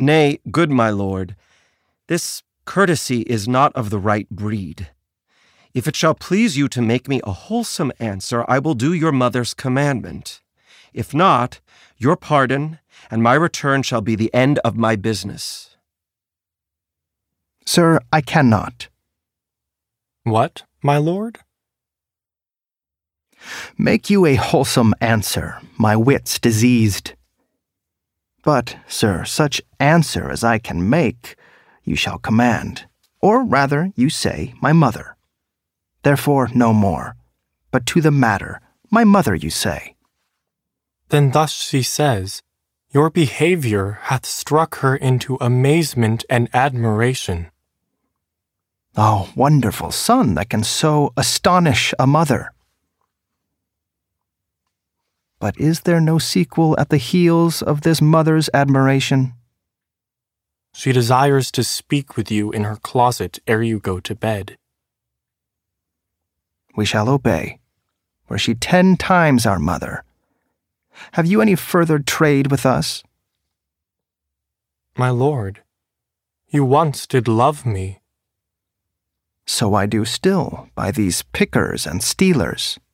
Nay, good my lord, this courtesy is not of the right breed. If it shall please you to make me a wholesome answer, I will do your mother's commandment. If not, your pardon and my return shall be the end of my business. Sir, I cannot. What, my lord? Make you a wholesome answer, my wit's diseased. But, sir, such answer as I can make, you shall command, or rather, you say, my mother. Therefore, no more, but to the matter, my mother, you say. Then thus she says, your behavior hath struck her into amazement and admiration. Oh, wonderful son that can so astonish a mother. But is there no sequel at the heels of this mother's admiration? She desires to speak with you in her closet ere you go to bed. We shall obey. Were she 10 times our mother. Have you any further trade with us? My lord, you once did love me. So I do still, by these pickers and stealers.